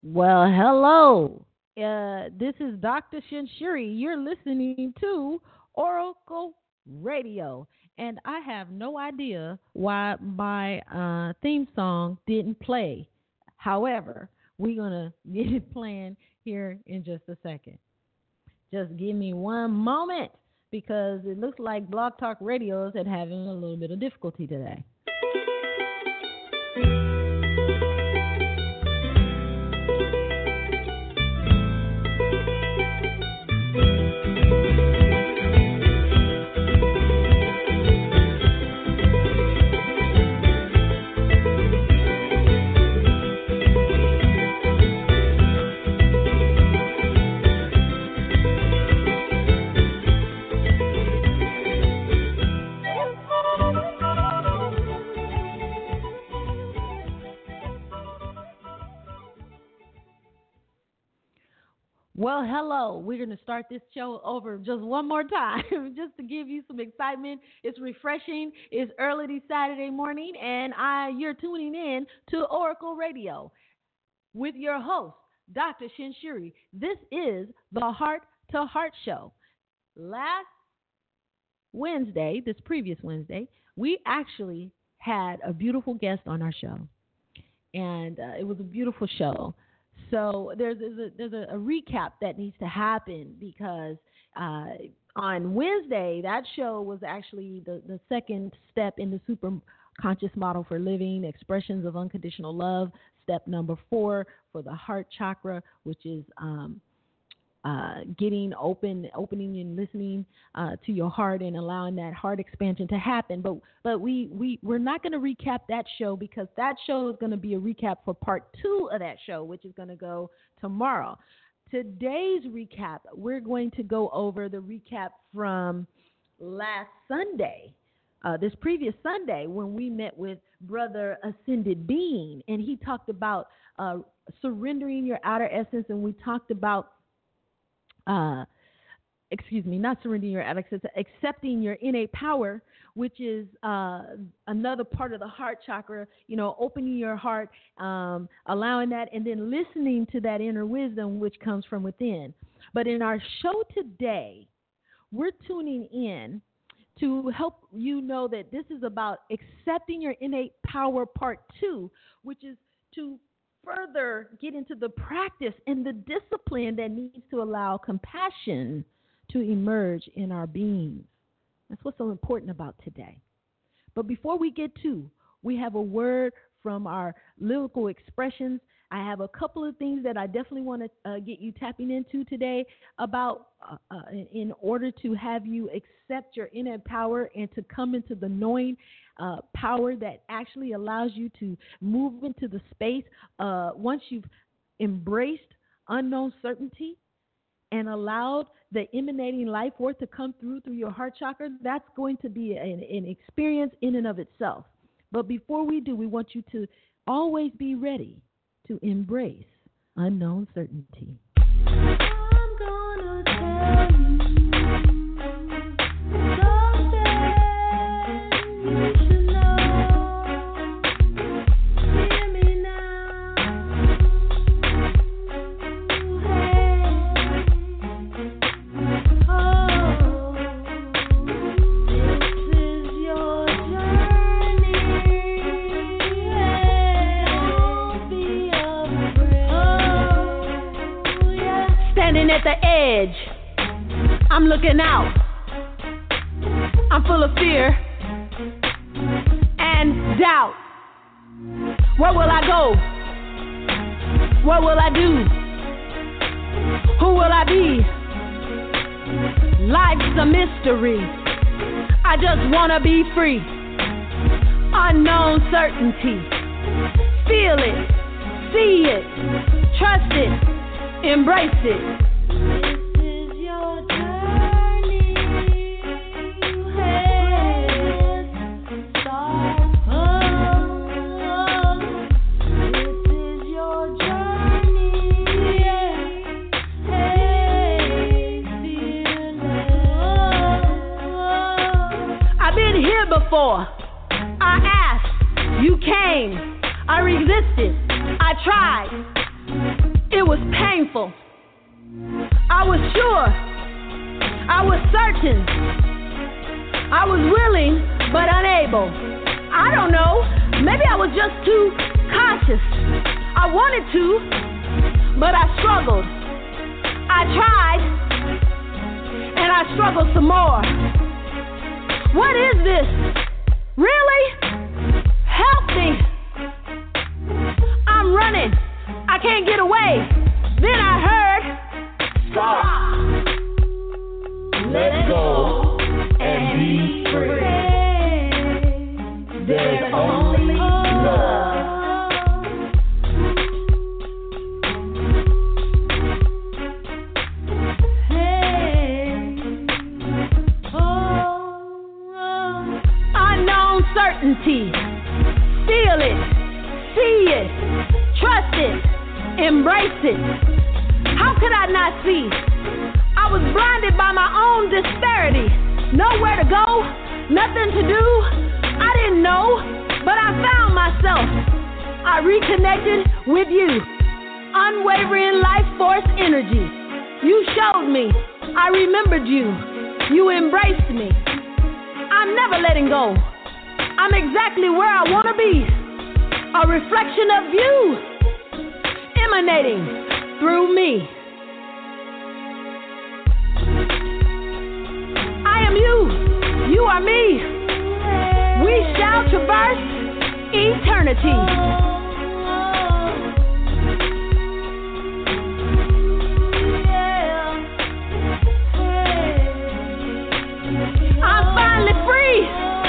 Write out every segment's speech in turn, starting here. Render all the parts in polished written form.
Well, hello. This is Dr. Shinshiri. You're listening to Oracle Radio. And I have no idea why my theme song didn't play. However, we're going to get it playing here in just a second. Just give me one moment because it looks like Blog Talk Radio is having a little bit of difficulty today. Well, hello. We're going to start this show over just one more time, just to give you some excitement. It's refreshing. It's early Saturday morning, and you're tuning in to Oracle Radio with your host, Dr. Shinshiri. This is the Heart to Heart Show. Last Wednesday, this previous Wednesday, we actually had a beautiful guest on our show, and it was a beautiful show. So there's a recap that needs to happen because on Wednesday, that show was actually the second step in the super conscious model for living, expressions of unconditional love, step number 4 for the heart chakra, which is opening and listening to your heart and allowing that heart expansion to happen. But we're not going to recap that show because that show is going to be a recap for part 2 of that show, which is going to go tomorrow. Today's recap, we're going to go over the recap from last Sunday, this previous Sunday, when we met with Brother Ascended Being, and he talked about surrendering your outer essence, and we talked about not surrendering your access, accepting your innate power, which is another part of the heart chakra, opening your heart, allowing that, and then listening to that inner wisdom which comes from within. But in our show today, we're tuning in to help you know that this is about accepting your innate power part 2, which is to further get into the practice and the discipline that needs to allow compassion to emerge in our beings. That's what's so important about today. But before we get to, we have a word from our lyrical expressions. I have a couple of things that I definitely want to get you tapping into today about in order to have you accept your inner power and to come into the knowing power that actually allows you to move into the space once you've embraced unknown certainty and allowed the emanating life force to come through your heart chakra. That's going to be an experience in and of itself. But before we do, we want you to always be ready to embrace unknown certainty. I'm gonna tell you. At the edge, I'm looking out. I'm full of fear and doubt. Where will I go? What will I do? Who will I be? Life's a mystery. I just want to be free. Unknown certainty. Feel it, see it, trust it, embrace it. Before I asked, you came. I resisted. I tried. It was painful. I was sure. I was certain. I was willing but unable. I don't know. Maybe I was just too cautious. I wanted to, but I struggled. I tried, and I struggled some more. What is this? Really? Help me. I'm running. I can't get away. Then I heard, stop. Let go and be free. There's only love. Unknown certainty. Feel it. See it. Trust it. Embrace it. How could I not see? I was blinded by my own disparity. Nowhere to go, nothing to do. I didn't know, but I found myself. I reconnected with you. Unwavering life force energy. You showed me. I remembered you. You embraced me. I'm never letting go. I'm exactly where I want to be. A reflection of you emanating through me. I am you. You are me. We shall traverse eternity. I'm finally free.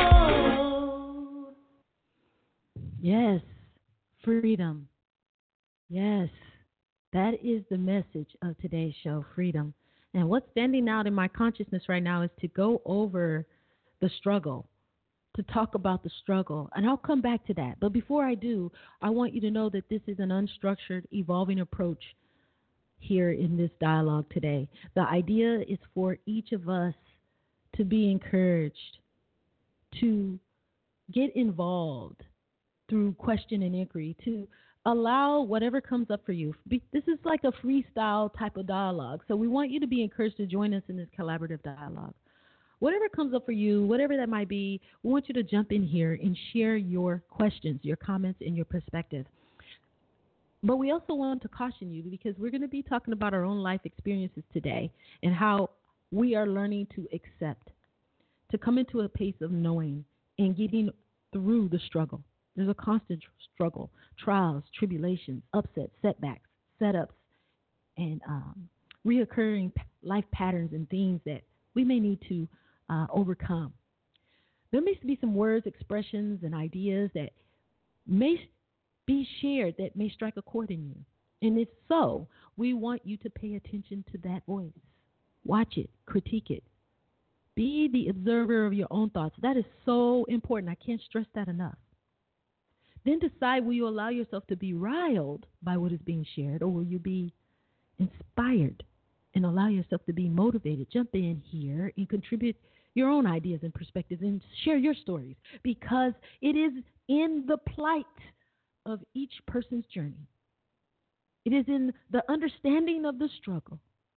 Yes, freedom. Yes, that is the message of today's show, freedom. And what's standing out in my consciousness right now is to go over the struggle, to talk about the struggle. And I'll come back to that. But before I do, I want you to know that this is an unstructured, evolving approach here in this dialogue today. The idea is for each of us to be encouraged, to get involved through question and inquiry, to allow whatever comes up for you. This is like a freestyle type of dialogue. So we want you to be encouraged to join us in this collaborative dialogue. Whatever comes up for you, whatever that might be, we want you to jump in here and share your questions, your comments, and your perspective. But we also want to caution you because we're going to be talking about our own life experiences today and how we are learning to accept, to come into a pace of knowing and getting through the struggle. There's a constant struggle, trials, tribulations, upsets, setbacks, setups, and reoccurring life patterns and things that we may need to overcome. There may be some words, expressions, and ideas that may be shared that may strike a chord in you. And if so, we want you to pay attention to that voice. Watch it, critique it. Be the observer of your own thoughts. That is so important. I can't stress that enough. Then decide, will you allow yourself to be riled by what is being shared, or will you be inspired and allow yourself to be motivated? Jump in here and contribute your own ideas and perspectives and share your stories, because it is in the plight of each person's journey. It is in the understanding of the struggle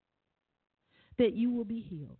that you will be healed,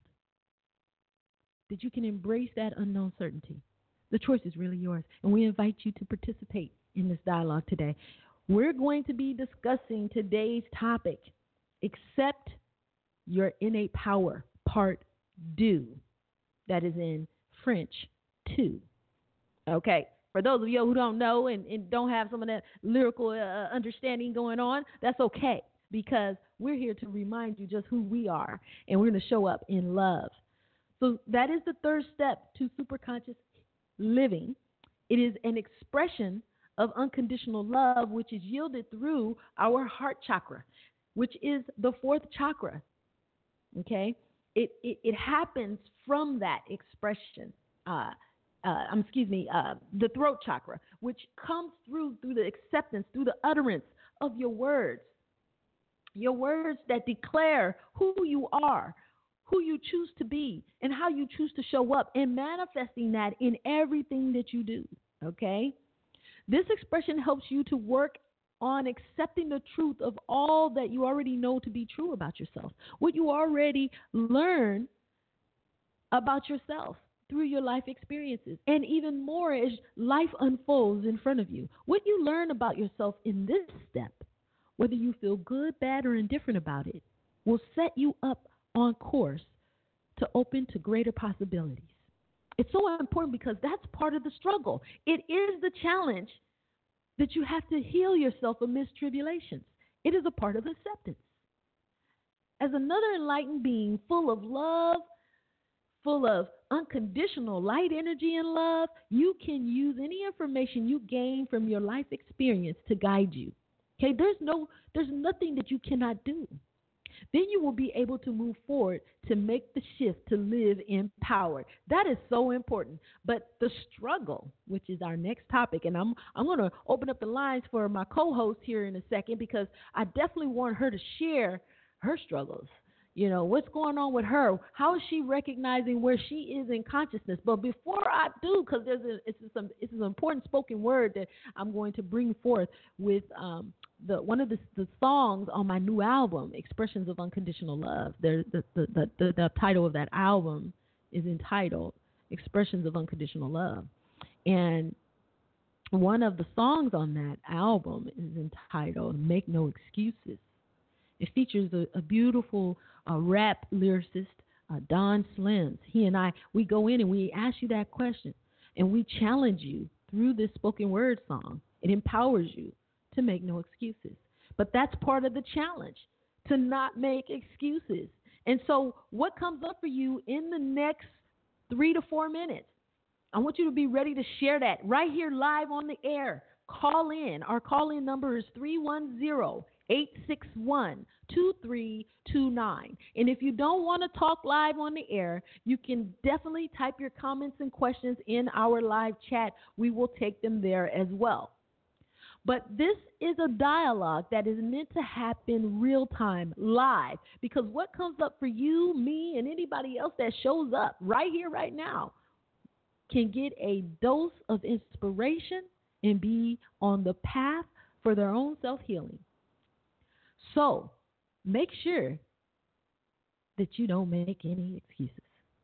that you can embrace that unknown certainty. The choice is really yours, and we invite you to participate in this dialogue today. We're going to be discussing today's topic, Accept Your Innate Power, Part 2. That is in French 2. Okay, for those of you who don't know and don't have some of that lyrical understanding going on, that's okay, because we're here to remind you just who we are, and we're going to show up in love. So that is the third step to superconscious living. It is an expression of unconditional love, which is yielded through our heart chakra, which is the fourth chakra. Okay, it happens from that expression. The throat chakra, which comes through the acceptance, through the utterance of your words that declare who you are, who you choose to be, and how you choose to show up, and manifesting that in everything that you do, okay? This expression helps you to work on accepting the truth of all that you already know to be true about yourself, what you already learn about yourself through your life experiences, and even more as life unfolds in front of you. What you learn about yourself in this step, whether you feel good, bad, or indifferent about it, will set you up on course to open to greater possibilities. It's so important because that's part of the struggle. It is the challenge that you have to heal yourself amidst tribulations. It is a part of acceptance. As another enlightened being full of love, full of unconditional light energy and love, you can use any information you gain from your life experience to guide you. Okay, there's nothing that you cannot do. Then you will be able to move forward to make the shift to live empowered. That is so important. But the struggle, which is our next topic, and I'm going to open up the lines for my co-host here in a second because I definitely want her to share her struggles. You know, what's going on with her? How is she recognizing where she is in consciousness? But before I do, because it's an important spoken word that I'm going to bring forth with one of the songs on my new album, Expressions of Unconditional Love. The title of that album is entitled Expressions of Unconditional Love. And one of the songs on that album is entitled Make No Excuses. It features a beautiful rap lyricist, Don Slims. He and I, we go in and we ask you that question, and we challenge you through this spoken word song. It empowers you to make no excuses. But that's part of the challenge, to not make excuses. And so what comes up for you in the next 3 to 4 minutes? I want you to be ready to share that right here live on the air. Call in. Our call-in number is 310-861-2329. And if you don't want to talk live on the air, you can definitely type your comments and questions in our live chat. We will take them there as well. But this is a dialogue that is meant to happen real time, live, because what comes up for you, me, and anybody else that shows up right here, right now, can get a dose of inspiration and be on the path for their own self-healing. So make sure that you don't make any excuses.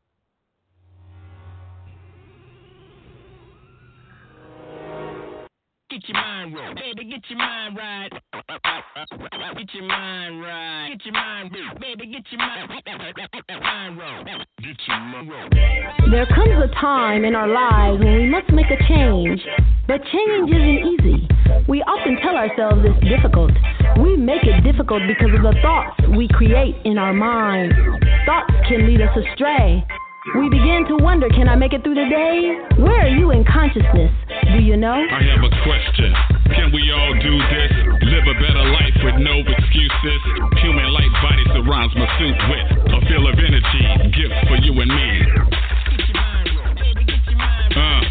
Get your mind right, baby, get your mind right. Get your mind right. Get your mind right, baby, get your mind right. Get your mind right. There comes a time in our lives when we must make a change, but change isn't easy. We often tell ourselves it's difficult. We make it difficult because of the thoughts we create in our minds. Thoughts can lead us astray. We begin to wonder, can I make it through the day? Where are you in consciousness? Do you know? I have a question. Can we all do this? Live a better life with no excuses. Human light body surrounds my suit with a field of energy, gift for you and me. Get your mind right, baby, get your mind right.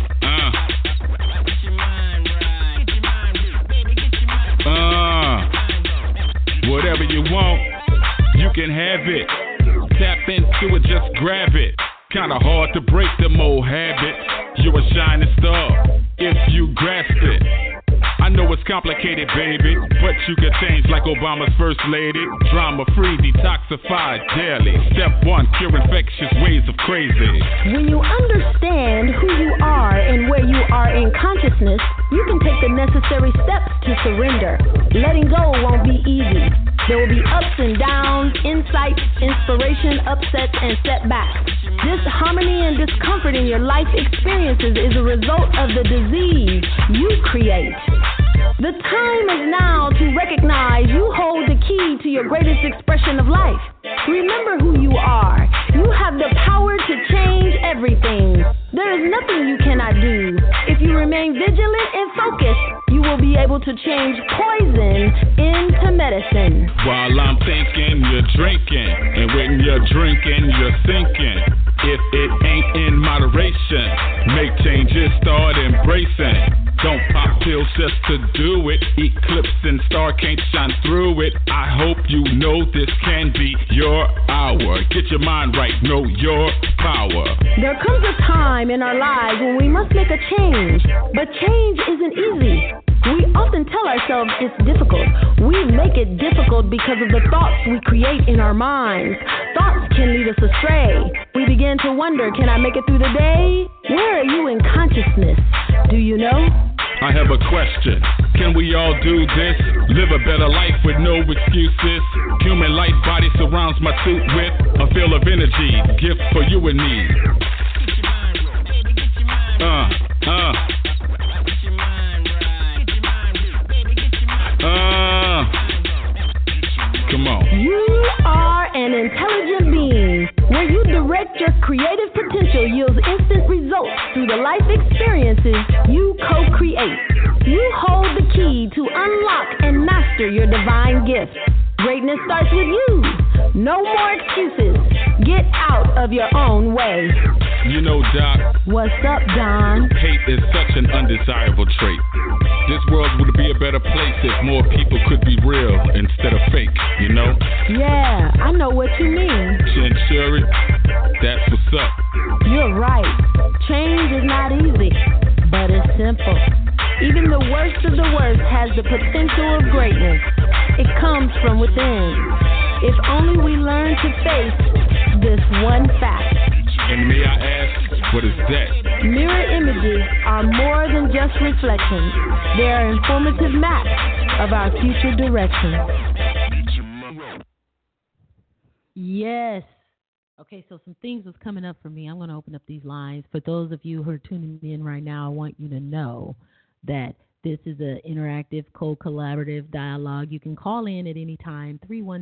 Get your mind right. Get your mind right, baby, get your mind right. Whatever you want, you can have it. Tap into it, just grab it. Kinda hard to break them old habits. You're a shining star if you grasp it. I know it's complicated, baby, but you can change like Obama's first lady. Drama-free, detoxified daily. Step 1, cure infectious ways of crazy. When you understand who you are and where you are in consciousness, you can take the necessary steps to surrender. Letting go won't be easy. There will be ups and downs, insights, inspiration, upsets, and setbacks. Disharmony and discomfort in your life experiences is a result of the disease you create. The time is now to recognize you hold the key to your greatest expression of life. Remember who you are. You have the power to change everything. There is nothing you cannot do. If you remain vigilant and focused, you will be able to change poison into medicine. While I'm thinking, you're drinking. And when you're drinking, you're thinking. If it ain't in moderation, make changes, start embracing. Don't pop pills just to do it. Eclipse and star can't shine through it. I hope you know this can be your hour. Get your mind right, know your power. There comes a time in our lives when we must make a change, but change isn't easy. We often tell ourselves it's difficult. We make it difficult because of the thoughts we create in our minds. Thoughts can lead us astray. We begin to wonder, can I make it through the day? Where are you in consciousness? Do you know? I have a question. Can we all do this? Live a better life with no excuses. Human life body surrounds my suit with a field of energy, gift for you and me. Come on. You are an intelligent being. Where you direct your creative potential yields instant results through the life experiences you co-create. You hold the key to unlock and master your divine gift. Greatness starts with you. No more excuses. Get out of your own way. You know, Doc. What's up, Don? Hate is such an undesirable trait. This world would be a better place if more people could be real instead of fake, you know? Yeah, I know what you mean. Chinchurri, that's what's up. You're right. Change is not easy, but it's simple. Even the worst of the worst has the potential of greatness. It comes from within. If only we learn to face this one fact. And may I ask, what is that? Mirror images are more than just reflections. They are informative maps of our future direction. Yes. Okay, so some things was coming up for me. I'm going to open up these lines. For those of you who are tuning in right now, I want you to know that this is an interactive, co-collaborative dialogue. You can call in at any time,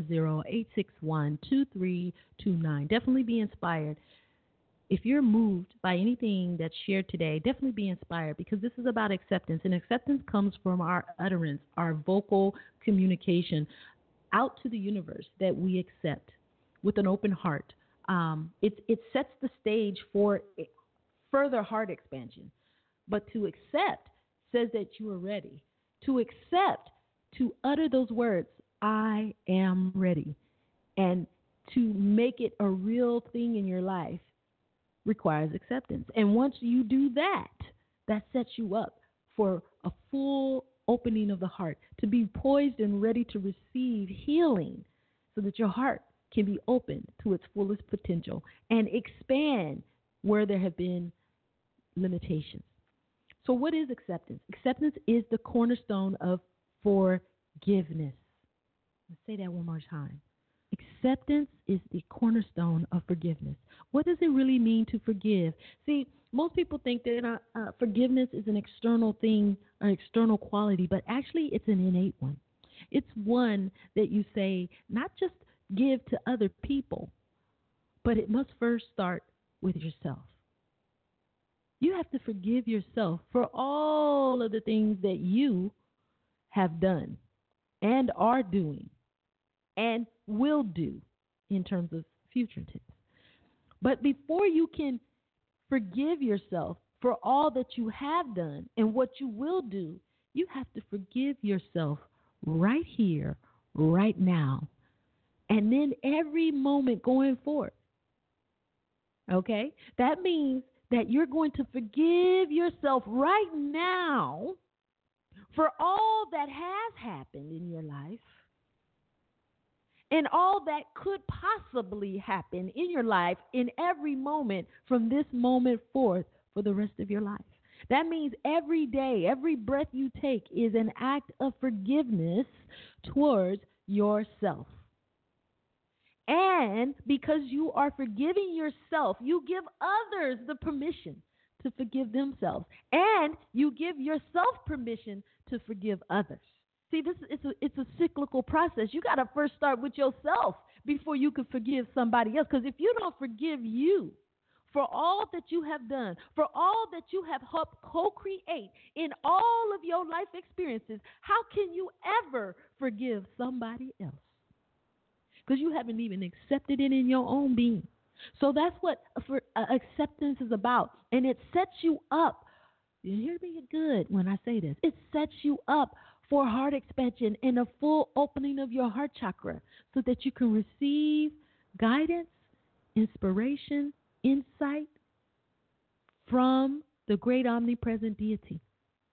310-861-2329. Definitely be inspired. If you're moved by anything that's shared today, definitely be inspired, because this is about acceptance. And acceptance comes from our utterance, our vocal communication out to the universe that we accept with an open heart. It sets the stage for further heart expansion. But to accept says that you are ready. To accept, to utter those words, I am ready, and to make it a real thing in your life requires acceptance. And once you do that, that sets you up for a full opening of the heart, to be poised and ready to receive healing so that your heart can be open to its fullest potential and expand where there have been limitations. So what is acceptance? Acceptance is the cornerstone of forgiveness. Let's say that one more time. Acceptance is the cornerstone of forgiveness. What does it really mean to forgive? See, most people think that forgiveness is an external thing, an external quality, but actually it's an innate one. It's one that you say, not just give to other people, but it must first start with yourself. You have to forgive yourself for all of the things that you have done and are doing and will do in terms of future tense. But before you can forgive yourself for all that you have done and what you will do, you have to forgive yourself right here, right now, and then every moment going forward. Okay? That means that you're going to forgive yourself right now for all that has happened in your life and all that could possibly happen in your life in every moment from this moment forth for the rest of your life. That means every day, every breath you take is an act of forgiveness towards yourself. And because you are forgiving yourself, you give others the permission to forgive themselves. And you give yourself permission to forgive others. See, it's a cyclical process. You got to first start with yourself before you can forgive somebody else. Because if you don't forgive you for all that you have done, for all that you have helped co-create in all of your life experiences, how can you ever forgive somebody else? Because you haven't even accepted it in your own being. So that's what acceptance is about. And it sets you up. You hear me good when I say this. It sets you up for heart expansion and a full opening of your heart chakra so that you can receive guidance, inspiration, insight from the great omnipresent deity.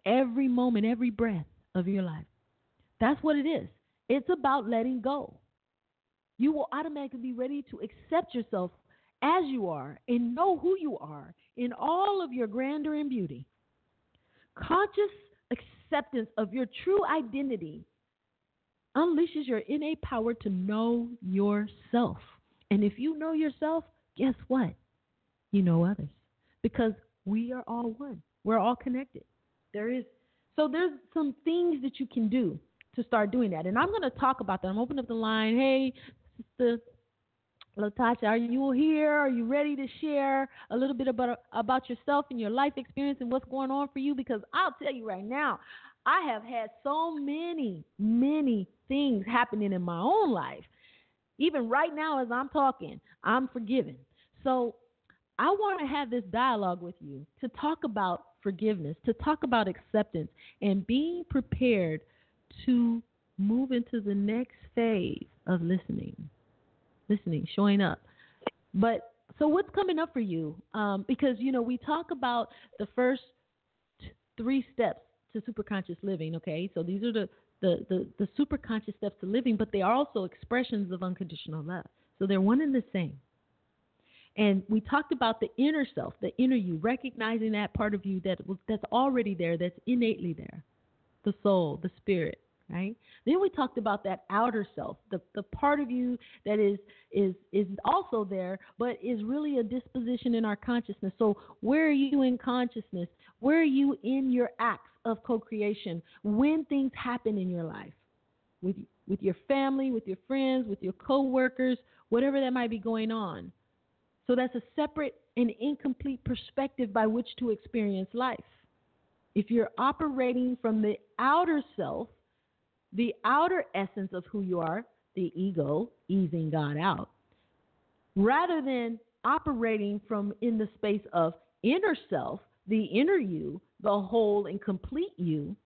every moment, every breath of your life. That's what it is. It's about letting go. You will automatically be ready to accept yourself as you are and know who you are in all of your grandeur and beauty. Conscious acceptance of your true identity unleashes your innate power to know yourself. And if you know yourself, guess what? You know others. Because we are all one. We're all connected. There's some things that you can do to start doing that. And I'm going to talk about that. I'm opening up the line. Hey, Sister Latasha, are you here? Are you ready to share a little bit about yourself and your life experience and what's going on for you? Because I'll tell you right now, I have had so many things happening in my own life. Even right now as I'm talking, I'm forgiven. So I want to have this dialogue with you to talk about forgiveness, to talk about acceptance, and being prepared to move into the next phase of listening, showing up. But so what's coming up for you? Because, we talk about the first 3 steps to superconscious living, okay? So these are the superconscious steps to living, but they are also expressions of unconditional love. So they're one and the same. And we talked about the inner self, the inner you, recognizing that part of you that's already there, that's innately there, the soul, the spirit, right? Then we talked about that outer self, the part of you that is also there, but is really a disposition in our consciousness. So where are you in consciousness? Where are you in your acts of co-creation when things happen in your life? With your family, with your friends, with your co-workers, whatever that might be going on. So that's a separate and incomplete perspective by which to experience life. If you're operating from the outer self, the outer essence of who you are, the ego, easing God out, rather than operating from in the space of inner self, the inner you, the whole and complete you,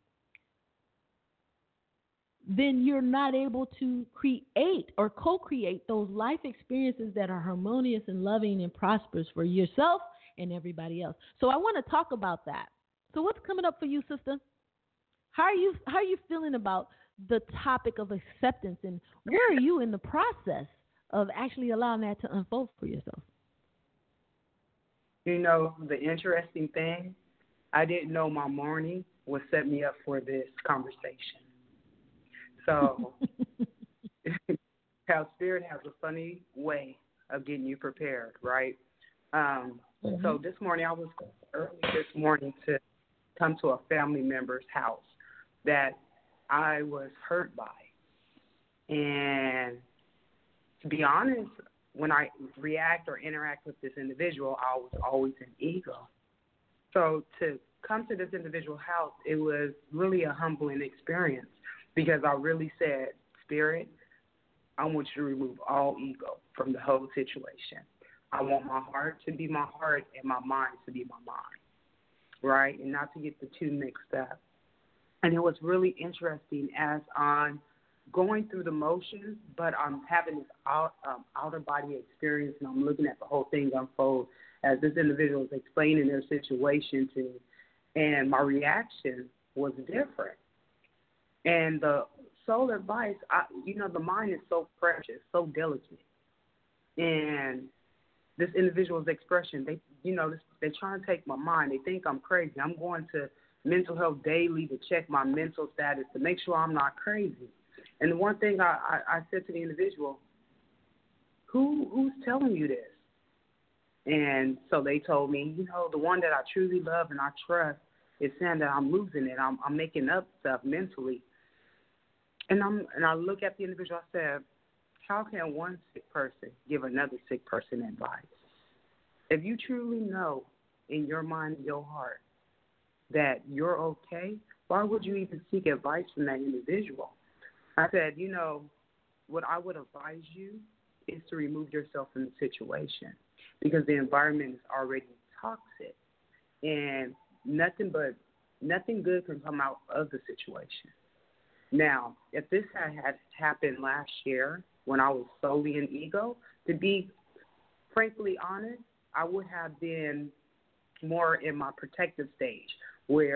then you're not able to create or co-create those life experiences that are harmonious and loving and prosperous for yourself and everybody else. So I want to talk about that. So what's coming up for you, sister? How are you feeling about the topic of acceptance, and where are you in the process of actually allowing that to unfold for yourself? The interesting thing, I didn't know my morning would set me up for this conversation. So, how Spirit has a funny way of getting you prepared, right? So this morning, I was early this morning to come to a family member's house that I was hurt by. And to be honest, when I react or interact with this individual, I was always in ego. So to come to this individual house, it was really a humbling experience. Because I really said, Spirit, I want you to remove all ego from the whole situation. I want my heart to be my heart and my mind to be my mind, right? And not to get the two mixed up. And it was really interesting as I'm going through the motions, but I'm having this outer body experience, and I'm looking at the whole thing unfold as this individual is explaining their situation to me. And my reaction was different. And the soul advice, the mind is so precious, so delicate. And this individual's expression, they're trying to take my mind. They think I'm crazy. I'm going to mental health daily to check my mental status to make sure I'm not crazy. And the one thing I said to the individual, who's telling you this? And so they told me, the one that I truly love and I trust is saying that I'm losing it. I'm making up stuff mentally. And I look at the individual, I said, how can one sick person give another sick person advice? If you truly know in your mind and your heart that you're okay, why would you even seek advice from that individual? I said, what I would advise you is to remove yourself from the situation because the environment is already toxic and nothing good can come out of the situation. Now, if this had happened last year when I was solely in ego, to be frankly honest, I would have been more in my protective stage where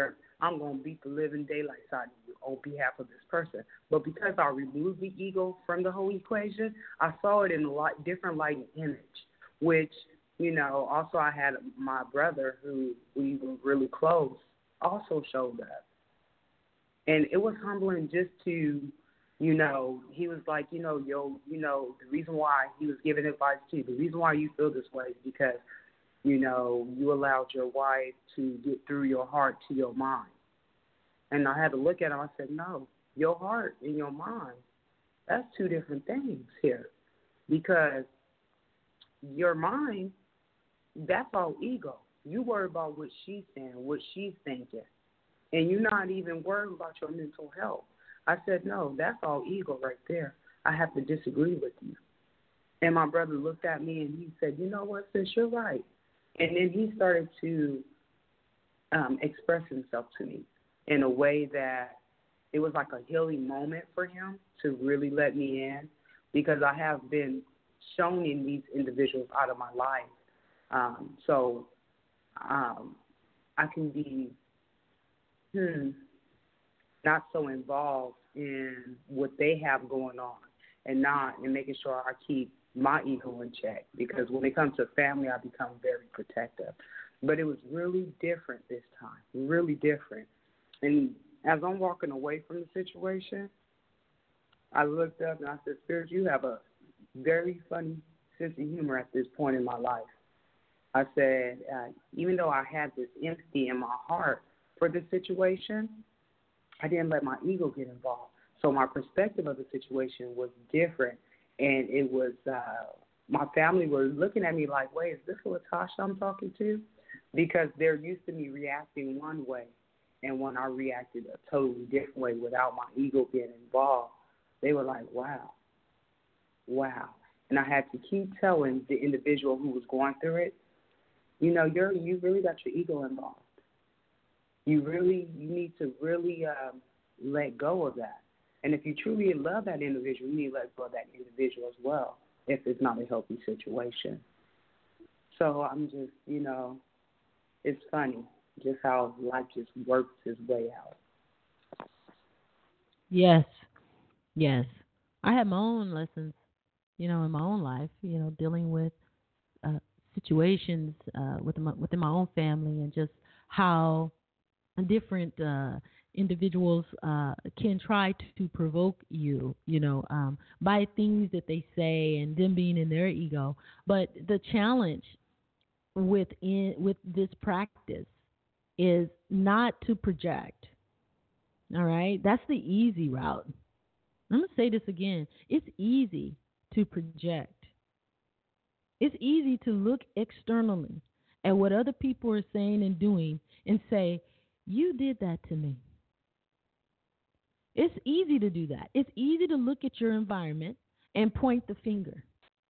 I'm going to beat the living daylights out of you on behalf of this person. But because I removed the ego from the whole equation, I saw it in a lot different light and image, which, also I had my brother who we were really close also showed up. And it was humbling just to, he was like, the reason why he was giving advice to you, the reason why you feel this way is because, you allowed your wife to get through your heart to your mind. And I had to look at him. I said, no, your heart and your mind, that's two different things here. Because your mind, that's all ego. You worry about what she's saying, what she's thinking. And you're not even worried about your mental health. I said, no, that's all ego right there. I have to disagree with you. And my brother looked at me and he said, you know what, sis, you're right. And then he started to express himself to me in a way that it was like a healing moment for him to really let me in, because I have been shown in these individuals out of my life. So I can be not so involved in what they have going on and making sure I keep my ego in check, because when it comes to family, I become very protective. But it was really different this time, really different. And as I'm walking away from the situation, I looked up and I said, Spirit, you have a very funny sense of humor at this point in my life. I said, even though I had this empathy in my heart for the situation, I didn't let my ego get involved. So my perspective of the situation was different. And it was, my family were looking at me like, wait, is this Latasha I'm talking to? Because they're used to me reacting one way. And when I reacted a totally different way without my ego being involved, they were like, wow. And I had to keep telling the individual who was going through it, you really got your ego involved. You need to really let go of that. And if you truly love that individual, you need to let go of that individual as well, if it's not a healthy situation. So I'm just, it's funny just how life just works its way out. Yes. I had my own lessons, in my own life, dealing with situations within my own family, and just how different individuals can try to provoke you, by things that they say and them being in their ego. But the challenge with this practice is not to project. All right? That's the easy route. I'm going to say this again. It's easy to project. It's easy to look externally at what other people are saying and doing and say, you did that to me. It's easy to do that. It's easy to look at your environment and point the finger.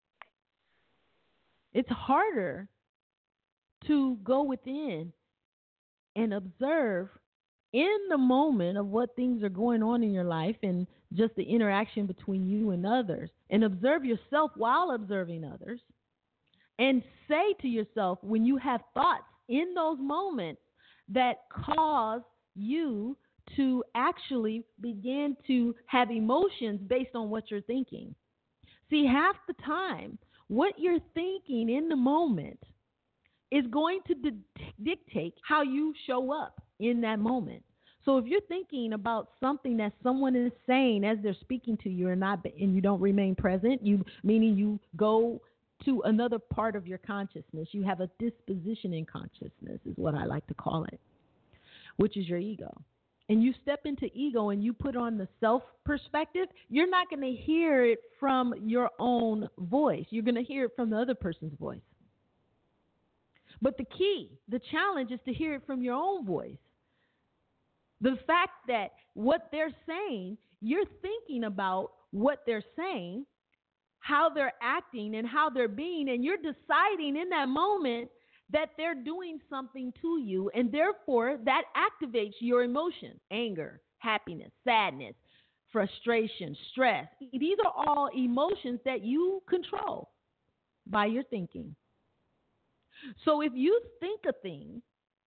It's harder to go within and observe in the moment of what things are going on in your life and just the interaction between you and others, and observe yourself while observing others, and say to yourself, when you have thoughts in those moments that cause you to actually begin to have emotions based on what you're thinking. See, half the time, what you're thinking in the moment is going to dictate how you show up in that moment. So if you're thinking about something that someone is saying as they're speaking to you and you don't remain present, meaning you go to another part of your consciousness, you have a disposition in consciousness is what I like to call it, which is your ego. And you step into ego and you put on the self perspective, you're not going to hear it from your own voice. You're going to hear it from the other person's voice. But the challenge is to hear it from your own voice. The fact that what they're saying, you're thinking about what they're saying, how they're acting and how they're being, and you're deciding in that moment that they're doing something to you, and therefore that activates your emotion, anger, happiness, sadness, frustration, stress. These are all emotions that you control by your thinking. So if you think a thing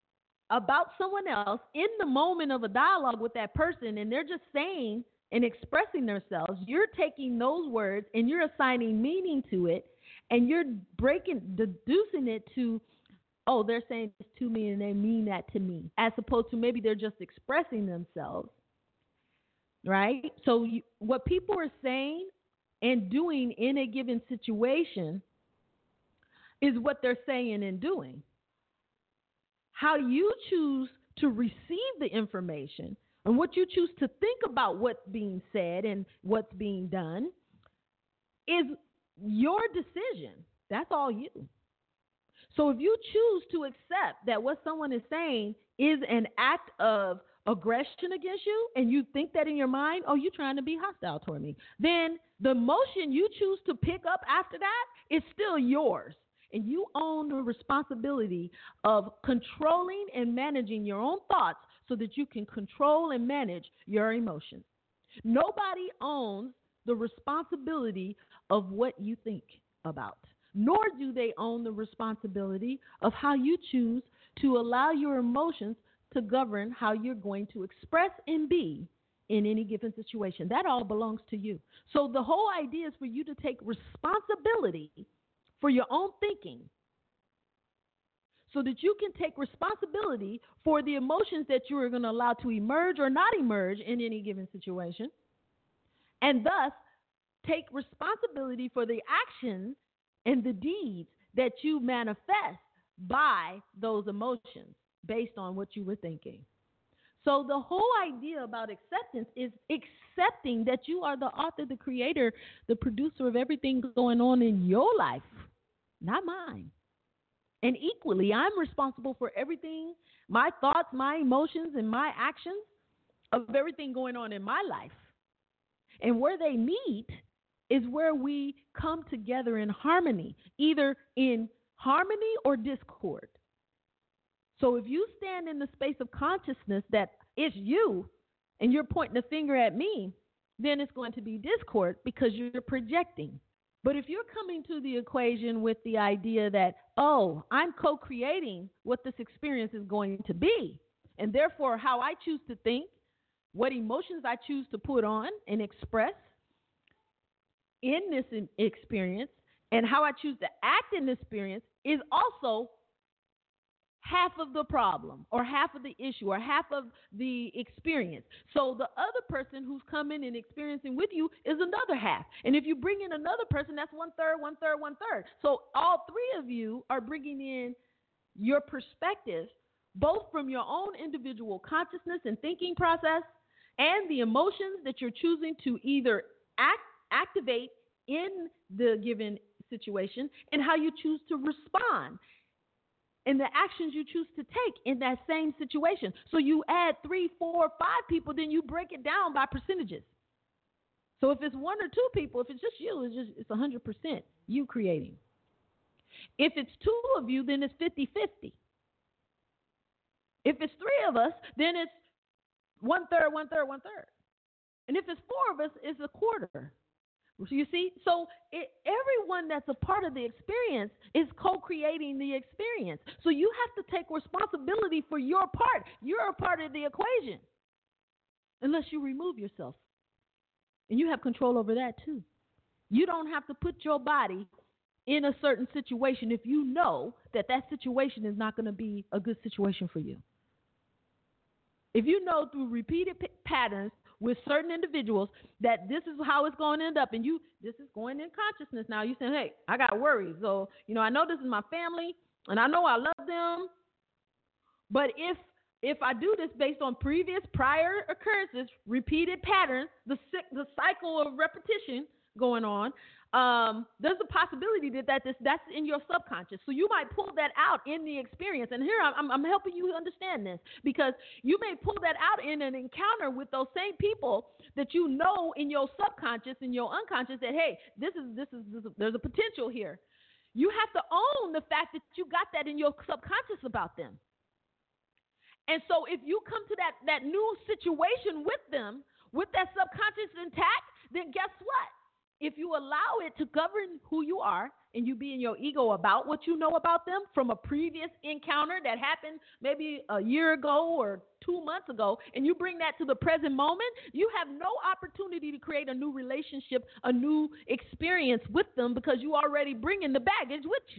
about someone else in the moment of a dialogue with that person, and they're just saying and expressing themselves, you're taking those words and you're assigning meaning to it, and you're deducing it to, oh, they're saying this to me and they mean that to me, as opposed to maybe they're just expressing themselves, right? So what people are saying and doing in a given situation is what they're saying and doing. How you choose to receive the information and what you choose to think about what's being said and what's being done is your decision. That's all you. So if you choose to accept that what someone is saying is an act of aggression against you, and you think that in your mind, oh, you're trying to be hostile toward me, then the emotion you choose to pick up after that is still yours. And you own the responsibility of controlling and managing your own thoughts so that you can control and manage your emotions. Nobody owns the responsibility of what you think about, nor do they own the responsibility of how you choose to allow your emotions to govern how you're going to express and be in any given situation. That all belongs to you. So the whole idea is for you to take responsibility for your own thinking so that you can take responsibility for the emotions that you are going to allow to emerge or not emerge in any given situation, and thus take responsibility for the actions and the deeds that you manifest by those emotions based on what you were thinking. So the whole idea about acceptance is accepting that you are the author, the creator, the producer of everything going on in your life, not mine. And equally, I'm responsible for everything, my thoughts, my emotions, and my actions of everything going on in my life. And where they meet is where we come together in harmony, either in harmony or discord. So if you stand in the space of consciousness that it's you and you're pointing the finger at me, then it's going to be discord because you're projecting. But if you're coming to the equation with the idea that, oh, I'm co-creating what this experience is going to be, and therefore how I choose to think, what emotions I choose to put on and express in this experience, and how I choose to act in this experience is also half of the problem or half of the issue or half of the experience. So the other person who's coming and experiencing with you is another half. And if you bring in another person, that's 1/3, 1/3, 1/3. So all three of you are bringing in your perspectives, both from your own individual consciousness and thinking process and the emotions that you're choosing to either activate in the given situation and how you choose to respond and the actions you choose to take in that same situation. So you add 3, 4, 5 people, then you break it down by percentages. So if it's 1 or 2 people, if it's just you, it's 100% you creating. If it's 2 of you, then it's 50-50. If it's 3 of us, then it's 1/3, 1/3, 1/3. And if it's 4 of us, it's a quarter. So you see, so everyone that's a part of the experience is co-creating the experience. So you have to take responsibility for your part. You're a part of the equation, unless you remove yourself. And you have control over that too. You don't have to put your body in a certain situation if you know that that situation is not going to be a good situation for you. If you know through repeated patterns with certain individuals that this is how it's going to end up, and this is going in consciousness now. You say, hey, I got worries. So, I know this is my family, and I know I love them, but if I do this based on prior occurrences, repeated patterns, the cycle of repetition going on, there's a possibility that's in your subconscious. So you might pull that out in the experience. And here I'm helping you understand this, because you may pull that out in an encounter with those same people that you know in your subconscious, in your unconscious, that, hey, this is there's a potential here. You have to own the fact that you got that in your subconscious about them. And so if you come to that new situation with them, with that subconscious intact, then guess what? if you allow it to govern who you are and you be in your ego about what you know about them from a previous encounter that happened maybe a year ago or 2 months ago, and you bring that to the present moment, you have no opportunity to create a new relationship, a new experience with them, because you already bringing the baggage with you.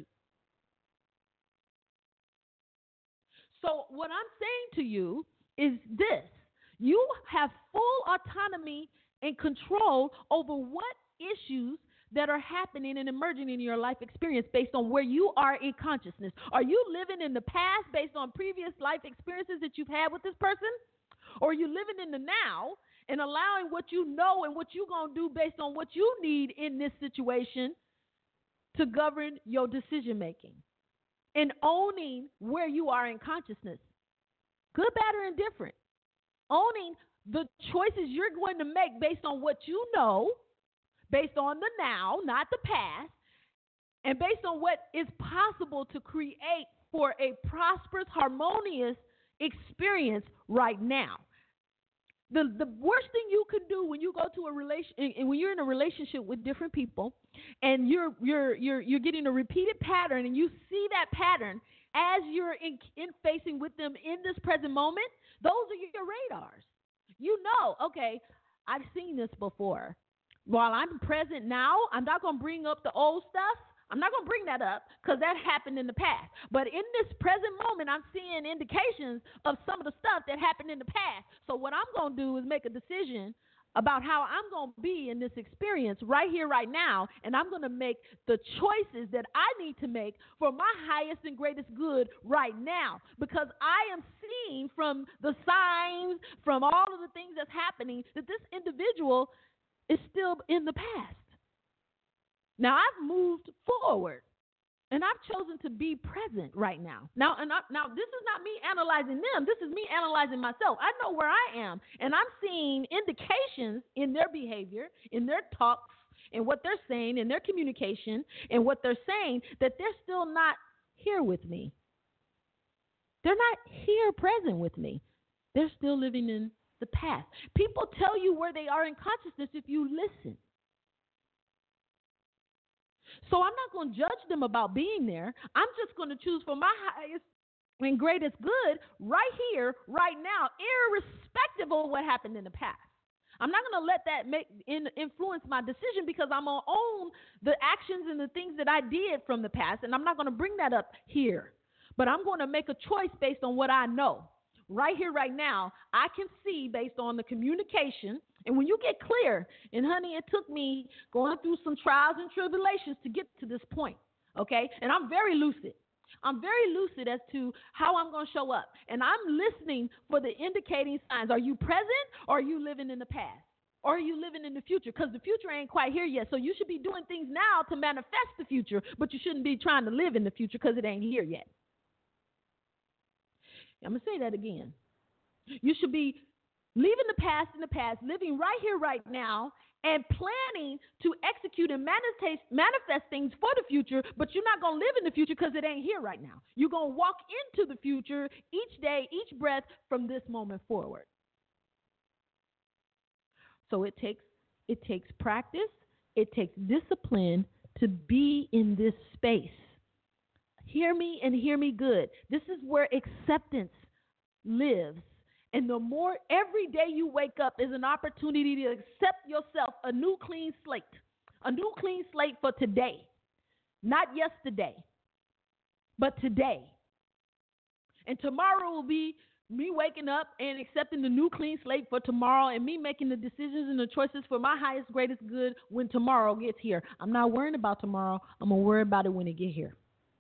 So what I'm saying to you is this: you have full autonomy and control over what issues that are happening and emerging in your life experience based on where you are in consciousness. Are you living in the past based on previous life experiences that you've had with this person? Or are you living in the now and allowing what you know and what you're going to do based on what you need in this situation to govern your decision making and owning where you are in consciousness? Good, bad, or indifferent. Owning the choices you're going to make based on what you know, based on the now, not the past, and based on what is possible to create for a prosperous, harmonious experience right now. The worst thing you can do when you go to a relation, and when you're in a relationship with different people, and you're getting a repeated pattern, and you see that pattern as you're in facing with them in this present moment, those are your radars. You know, okay, I've seen this before. While I'm present now, I'm not going to bring up the old stuff. I'm not going to bring that up because that happened in the past. But in this present moment, I'm seeing indications of some of the stuff that happened in the past. So what I'm going to do is make a decision about how I'm going to be in this experience right here, right now, and I'm going to make the choices that I need to make for my highest and greatest good right now, because I am seeing from the signs, from all of the things that's happening, that this individual is still in the past. Now, I've moved forward, and I've chosen to be present right now. Now, this is not me analyzing them. This is me analyzing myself. I know where I am, and I'm seeing indications in their behavior, in their talks, in what they're saying, in their communication, and what they're saying, that they're still not here with me. They're not here present with me. They're still living in the past. People tell you where they are in consciousness if you listen. So I'm not going to judge them about being there. I'm just going to choose for my highest and greatest good right here, right now, irrespective of what happened in the past. I'm not going to let that influence my decision, because I'm going to own the actions and the things that I did from the past, and I'm not going to bring that up here. But I'm going to make a choice based on what I know. Right here, right now, I can see based on the communication. And when you get clear, and honey, it took me going through some trials and tribulations to get to this point, okay? And I'm very lucid. I'm very lucid as to how I'm going to show up. And I'm listening for the indicating signs. Are you present, or are you living in the past? Or are you living in the future? Because the future ain't quite here yet. So you should be doing things now to manifest the future, but you shouldn't be trying to live in the future because it ain't here yet. I'm going to say that again. You should be leaving the past in the past, living right here, right now, and planning to execute and manifest things for the future, but you're not going to live in the future because it ain't here right now. You're going to walk into the future each day, each breath from this moment forward. So it takes practice, it takes discipline to be in this space. Hear me and hear me good. This is where acceptance lives. And the more every day you wake up is an opportunity to accept yourself, a new clean slate for today. Not yesterday, but today. And tomorrow will be me waking up and accepting the new clean slate for tomorrow, and me making the decisions and the choices for my highest, greatest good when tomorrow gets here. I'm not worrying about tomorrow. I'm going to worry about it when it gets here.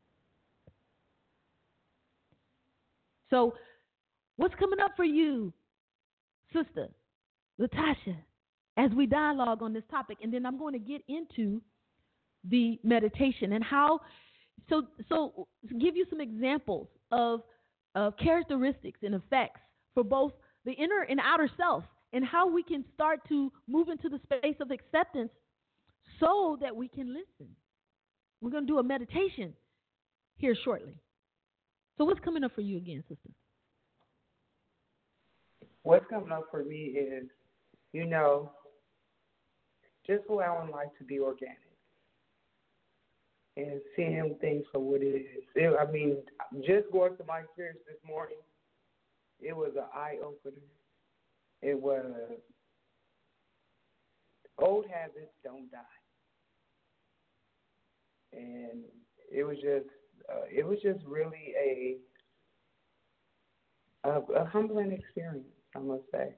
So what's coming up for you, Sister Latasha, as we dialogue on this topic? And then I'm going to get into the meditation and how, so give you some examples of characteristics and effects for both the inner and outer self, and how we can start to move into the space of acceptance so that we can listen. We're going to do a meditation here shortly. So what's coming up for you again, sister? What's coming up for me is, just allowing life to be organic and seeing things for what it is. Just going through my experience this morning, it was an eye-opener. It was old habits don't die. And it was just really a humbling experience, I must say.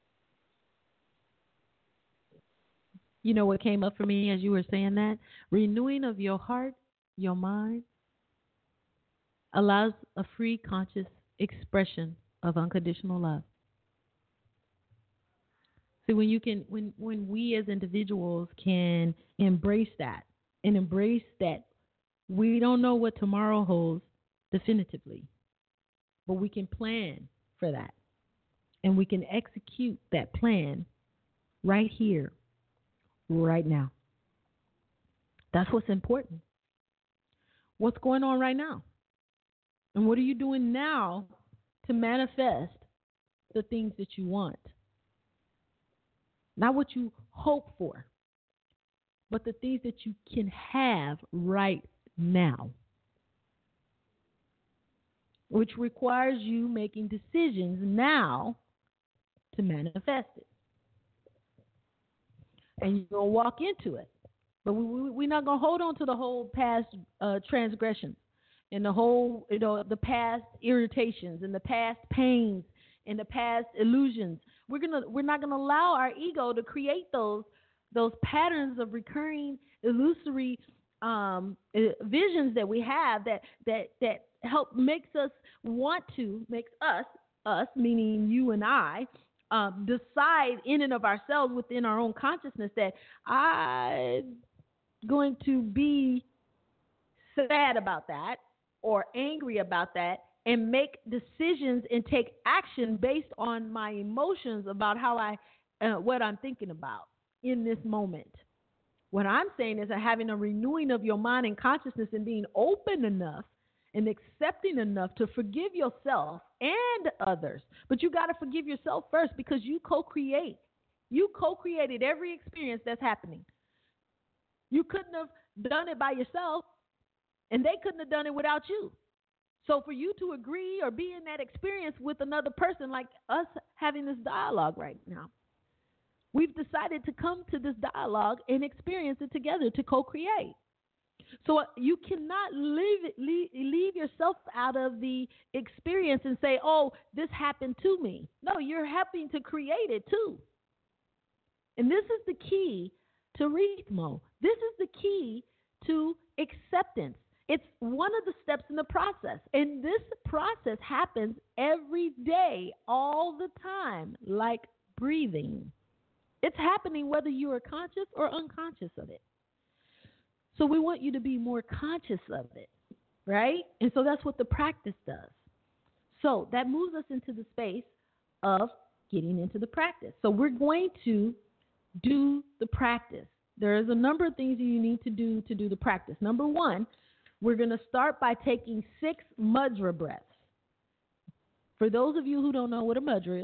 You know what came up for me as you were saying that? Renewing of your heart, your mind, allows a free, conscious expression of unconditional love. See, when we as individuals can embrace that we don't know what tomorrow holds definitively, but we can plan for that, and we can execute that plan right here, right now. That's what's important. What's going on right now? And what are you doing now to manifest the things that you want? Not what you hope for, but the things that you can have right now, which requires you making decisions now to manifest it. And you're going to walk into it. But we're not going to hold on to the whole past transgressions and the whole, the past irritations and the past pains and the past illusions. We're not going to allow our ego to create those patterns of recurring illusory visions that we have that help makes us, meaning you and I, decide in and of ourselves within our own consciousness that I'm going to be sad about that or angry about that and make decisions and take action based on my emotions about how what I'm thinking about in this moment. What I'm saying is that having a renewing of your mind and consciousness and being open enough and accepting enough to forgive yourself and others. But you got to forgive yourself first, because you co-create. You co-created every experience that's happening. You couldn't have done it by yourself, and they couldn't have done it without you. So for you to agree or be in that experience with another person, like us having this dialogue right now, we've decided to come to this dialogue and experience it together to co-create. So you cannot leave yourself out of the experience and say, oh, this happened to me. No, you're helping to create it too. And this is the key to Ritmo. This is the key to acceptance. It's one of the steps in the process. And this process happens every day, all the time, like breathing. It's happening whether you are conscious or unconscious of it. So we want you to be more conscious of it, right? And so that's what the practice does. So that moves us into the space of getting into the practice. So we're going to do the practice. There is a number of things you need to do the practice. Number one, we're going to start by taking 6 mudra breaths. For those of you who don't know what a mudra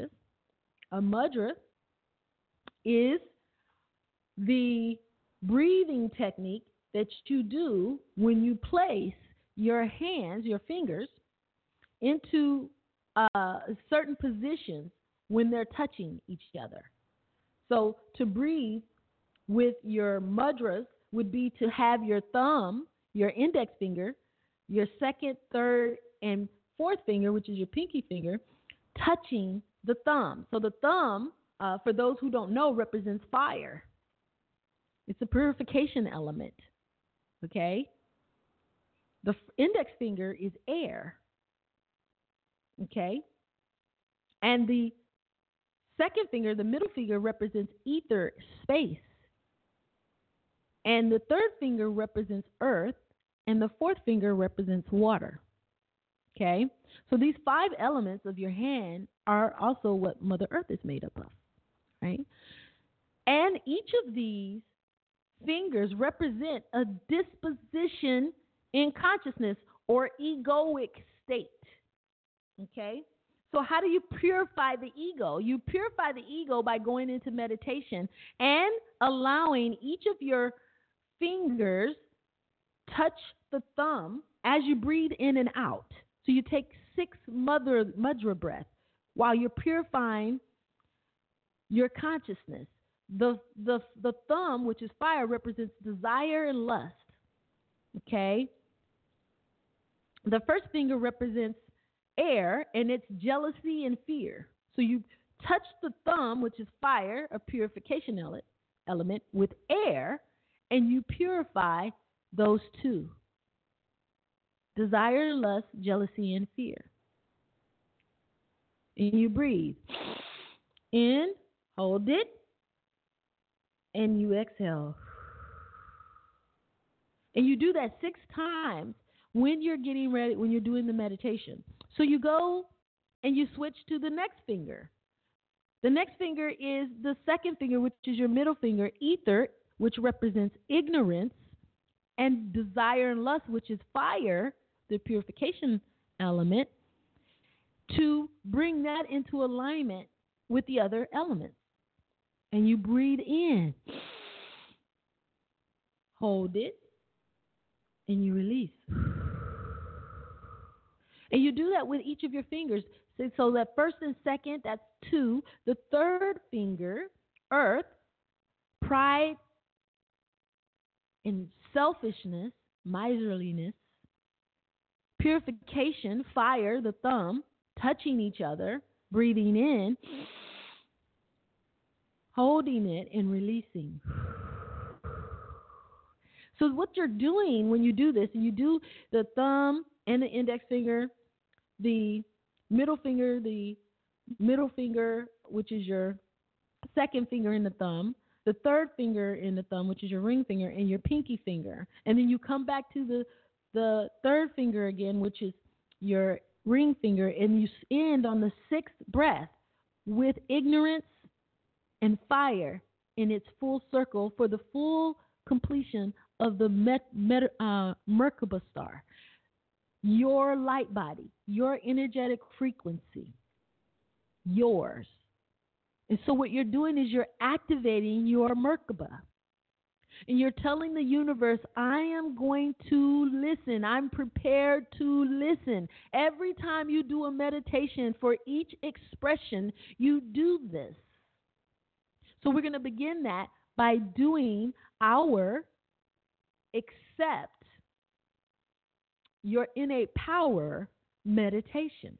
is the breathing technique that you do when you place your hands, your fingers, into certain positions when they're touching each other. So to breathe with your mudras would be to have your thumb, your index finger, your second, third, and fourth finger, which is your pinky finger, touching the thumb. So the thumb, for those who don't know, represents fire. It's a purification element. Okay? The index finger is air. Okay? And the second finger, the middle finger, represents ether, space. And the third finger represents earth. And the fourth finger represents water. Okay? So these 5 elements of your hand are also what Mother Earth is made up of. Right? And each of these fingers represent a disposition in consciousness or egoic state. Okay? So how do you purify the ego? You purify the ego by going into meditation and allowing each of your fingers touch the thumb as you breathe in and out. So you take 6 mudra breaths while you're purifying your consciousness. The thumb, which is fire, represents desire and lust. Okay? The first finger represents air, and it's jealousy and fear. So you touch the thumb, which is fire, a purification element, with air, and you purify those two. Desire and lust, jealousy and fear. And you breathe. In, hold it, and you exhale. And you do that 6 times when you're getting ready, when you're doing the meditation. So you go and you switch to the next finger. The next finger is the second finger, which is your middle finger, ether, which represents ignorance, and desire and lust, which is fire, the purification element, to bring that into alignment with the other elements. And you breathe in, hold it, and you release. And you do that with each of your fingers. So that first and second, that's 2. The third finger, earth, pride and selfishness, miserliness, purification, fire, the thumb, touching each other, breathing in, holding it, and releasing. So what you're doing when you do this, you do the thumb and the index finger, the middle finger, which is your second finger in the thumb, the third finger in the thumb, which is your ring finger, and your pinky finger. And then you come back to the third finger again, which is your ring finger, and you end on the 6th breath with ignorance and fire in its full circle for the full completion of the Merkaba star, your light body, your energetic frequency, yours. And so what you're doing is you're activating your Merkaba. And you're telling the universe, I am going to listen. I'm prepared to listen. Every time you do a meditation, for each expression, you do this. So we're going to begin that by doing our accept your innate power meditation.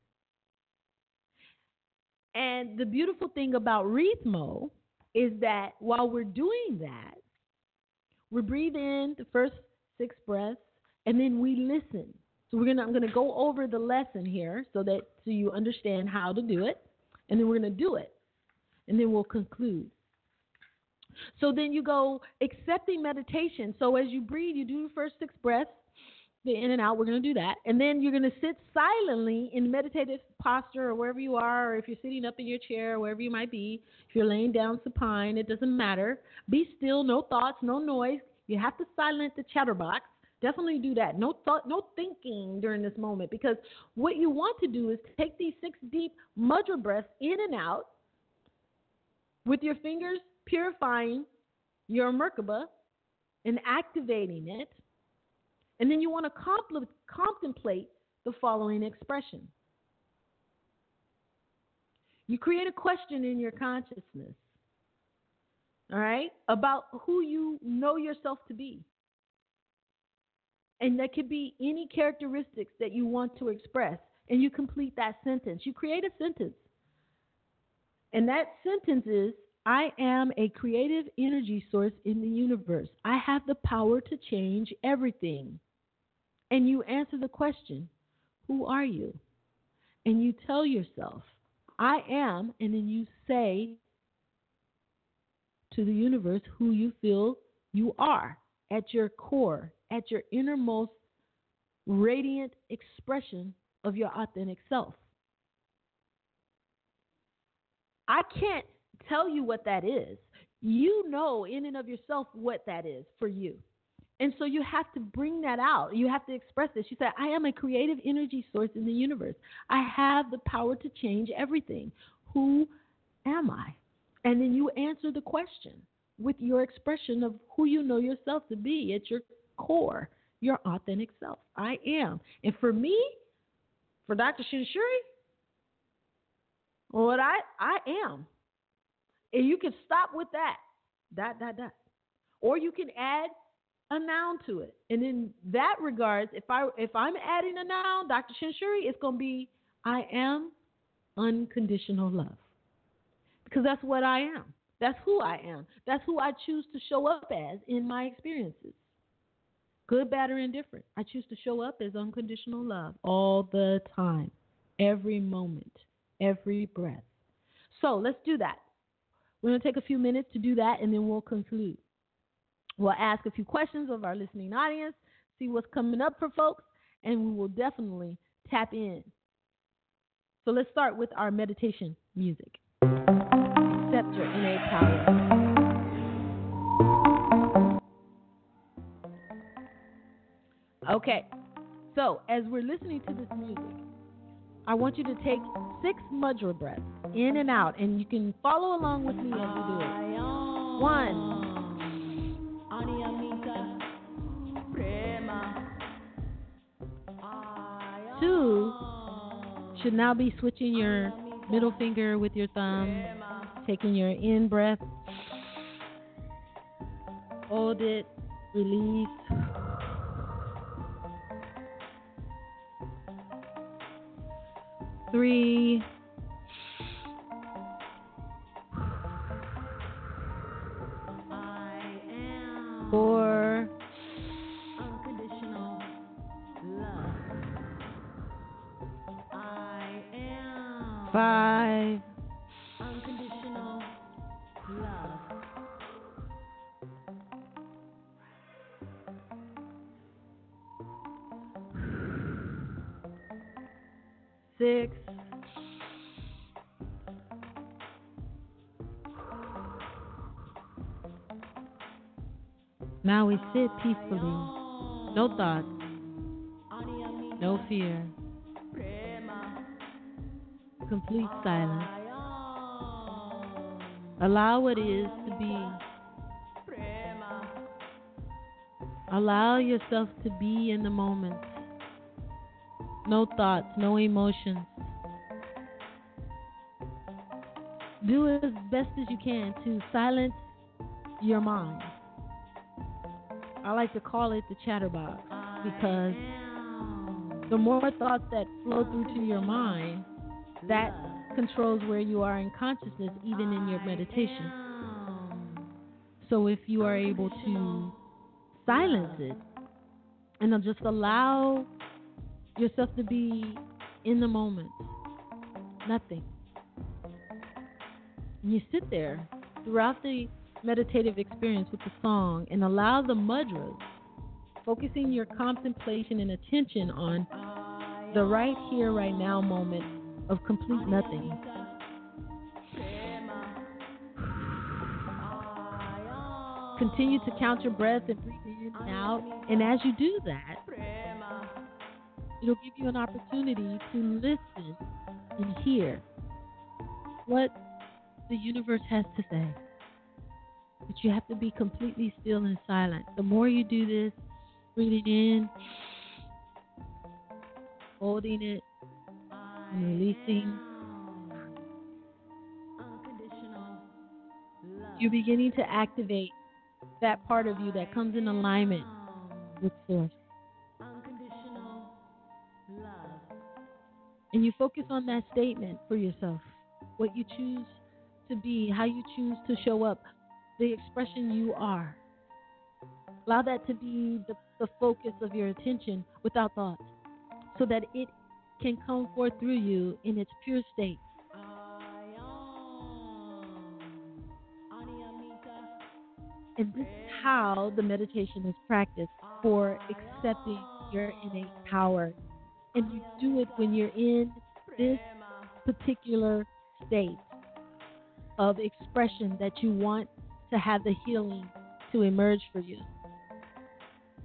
And the beautiful thing about Rhythmo is that while we're doing that, we breathe in the first 6 breaths, and then we listen. So I'm going to go over the lesson here so you understand how to do it, and then we're going to do it, and then we'll conclude. So then you go accepting meditation. So as you breathe, you do the first 6 breaths, the in and out. We're going to do that. And then you're going to sit silently in meditative posture or wherever you are, or if you're sitting up in your chair, or wherever you might be. If you're laying down supine, it doesn't matter. Be still, no thoughts, no noise. You have to silence the chatterbox. Definitely do that. No thought, no thinking during this moment, because what you want to do is take these 6 deep mudra breaths in and out with your fingers purifying your Merkaba and activating it. And then you want to contemplate the following expression. You create a question in your consciousness, all right, about who you know yourself to be. And that could be any characteristics that you want to express. And you complete that sentence. You create a sentence. And that sentence is, I am a creative energy source in the universe. I have the power to change everything. And you answer the question, who are you? And you tell yourself, I am, and then you say to the universe who you feel you are at your core, at your innermost radiant expression of your authentic self. I can't tell you what that is. You know in and of yourself what that is for you. And so you have to bring that out. You have to express this. You say, I am a creative energy source in the universe. I have the power to change everything. Who am I? And then you answer the question with your expression of who you know yourself to be at your core, your authentic self. I am. And for me, for Dr. Shinshuri, what I am. And you can stop with that. Or you can add a noun to it. And in that regards, if I'm adding a noun, Dr. Shinshuri, it's going to be I am unconditional love. Because that's what I am. That's who I am. That's who I choose to show up as in my experiences. Good, bad, or indifferent. I choose to show up as unconditional love all the time, every moment, every breath. So let's do that. We're going to take a few minutes to do that, and then we'll conclude. We'll ask a few questions of our listening audience, see what's coming up for folks, and we will definitely tap in. So let's start with our meditation music. Accept your innate power. Okay, so as we're listening to this music, I want you to take 6 mudra breaths in and out, and you can follow along with me as we do it. 1. Two, should now be switching your middle finger with your thumb, taking your in breath, hold it, release. 3, 4, 5, 6, 7. Now we sit peacefully, no thoughts, no fear, complete silence. Allow what is to be. Allow yourself to be in the moment. No thoughts, no emotions. Do as best as you can to silence your mind. I like to call it the chatterbox because the more thoughts that flow through to your mind, that controls where you are in consciousness, even in your meditation. So if you are able to silence it and just allow yourself to be in the moment, nothing. And you sit there throughout the meditative experience with the song and allow the mudras, focusing your contemplation and attention on the right here, right now moment of complete nothing. Continue to count your breath and breathe in and out. And as you do that, it'll give you an opportunity to listen and hear what the universe has to say. But you have to be completely still and silent. The more you do this, breathing in, holding it, and releasing, you're beginning to activate that part of you that comes in alignment with Source. And you focus on that statement for yourself, what you choose to be, how you choose to show up, the expression you are. Allow that to be the focus of your attention without thought, so that it can come forth through you in its pure state. And this is how the meditation is practiced for accepting your innate power. And you do it when you're in this particular state of expression that you want to have the healing to emerge for you.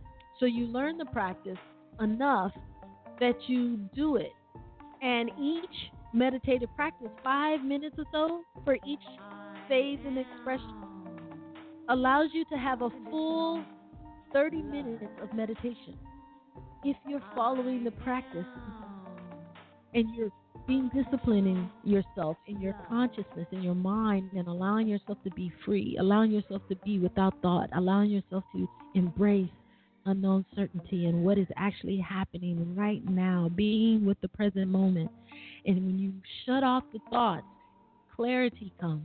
So you learn the practice enough that you do it. And each meditative practice, 5 minutes or so for each phase and expression, allows you to have a full 30 minutes of meditation. If you're following the practice and you're being disciplining yourself in your consciousness, in your mind, and allowing yourself to be free, allowing yourself to be without thought, allowing yourself to embrace unknown certainty and what is actually happening right now, being with the present moment. And when you shut off the thoughts, clarity comes.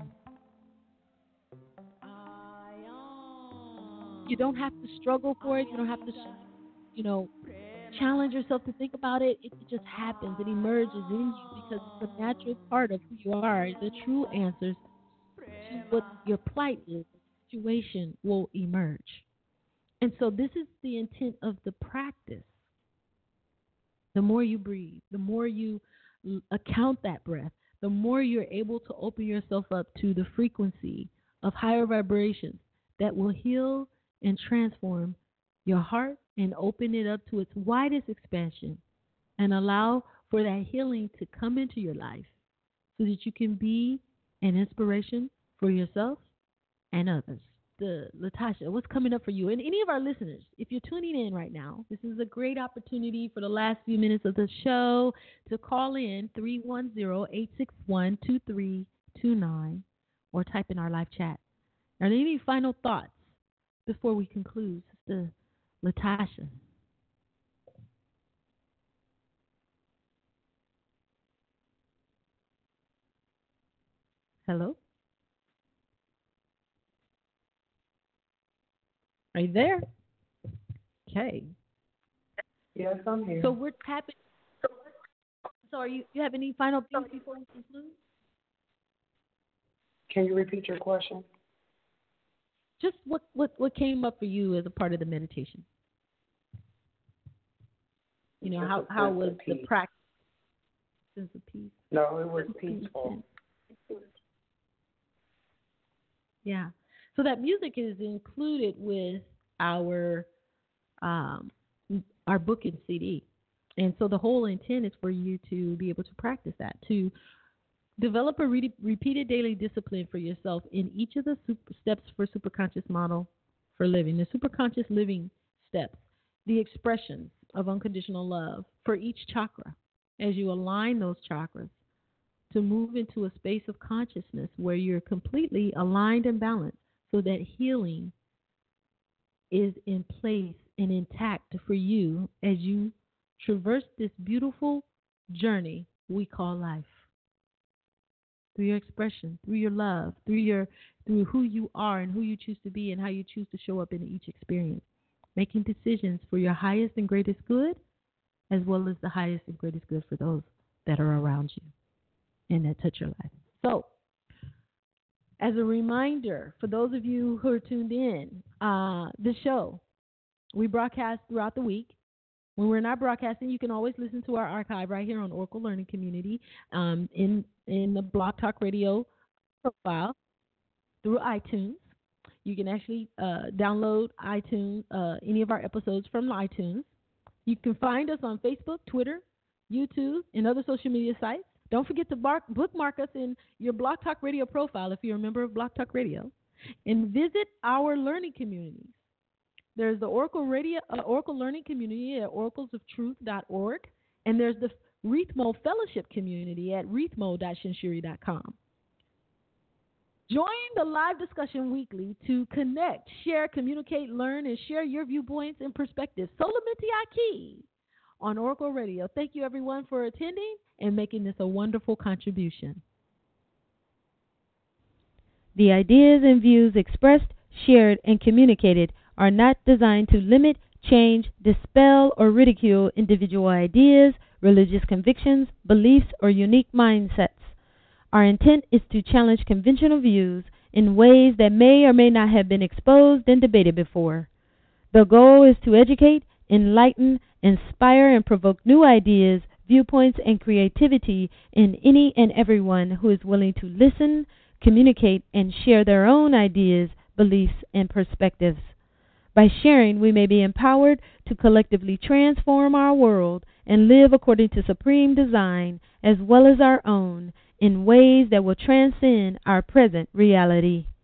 You don't have to struggle for it. You don't have to, challenge yourself to think about it. It just happens. It emerges in you because it's a natural part of who you are. The true answers to what your plight is, the situation will emerge. And so this is the intent of the practice. The more you breathe, the more you account that breath, the more you're able to open yourself up to the frequency of higher vibrations that will heal and transform your heart and open it up to its widest expansion and allow for that healing to come into your life so that you can be an inspiration for yourself and others. Latasha, what's coming up for you? And any of our listeners, if you're tuning in right now, this is a great opportunity for the last few minutes of the show to call in 310-861-2329 or type in our live chat. Are there any final thoughts before we conclude, Sister Latasha? Hello? Are you there? Okay. Yes, I'm here. So we're tapping. So are you have any final things before we conclude? Can you repeat your question? Just what came up for you as a part of the meditation? How was the practice? Sense of peace. No, it was peaceful. Yeah. So that music is included with our book and CD. And so the whole intent is for you to be able to practice that, to develop a repeated daily discipline for yourself in each of the steps for superconscious model for living, the superconscious living steps, the expressions of unconditional love for each chakra as you align those chakras to move into a space of consciousness where you're completely aligned and balanced, so that healing is in place and intact for you as you traverse this beautiful journey we call life. Through your expression, through your love, through who you are and who you choose to be and how you choose to show up in each experience. Making decisions for your highest and greatest good, as well as the highest and greatest good for those that are around you and that touch your life. So, as a reminder, for those of you who are tuned in, the show, we broadcast throughout the week. When we're not broadcasting, you can always listen to our archive right here on Oracle Learning Community in the Blog Talk Radio profile through iTunes. You can actually download iTunes, any of our episodes from iTunes. You can find us on Facebook, Twitter, YouTube, and other social media sites. Don't forget to bookmark us in your Blog Talk Radio profile if you're a member of Blog Talk Radio. And visit our learning communities. There's the Oracle Learning Community at oraclesoftruth.org. And there's the Rethmo Fellowship Community at rethmo.shinshiri.com. Join the live discussion weekly to connect, share, communicate, learn, and share your viewpoints and perspectives. Solamiti Aki on Oracle Radio. Thank you, everyone, for attending and making this a wonderful contribution. The ideas and views expressed, shared, and communicated are not designed to limit, change, dispel, or ridicule individual ideas, religious convictions, beliefs, or unique mindsets. Our intent is to challenge conventional views in ways that may or may not have been exposed and debated before. The goal is to educate, enlighten, inspire, and provoke new ideas, viewpoints, and creativity in any and everyone who is willing to listen, communicate, and share their own ideas, beliefs, and perspectives. By sharing, we may be empowered to collectively transform our world and live according to supreme design as well as our own in ways that will transcend our present reality.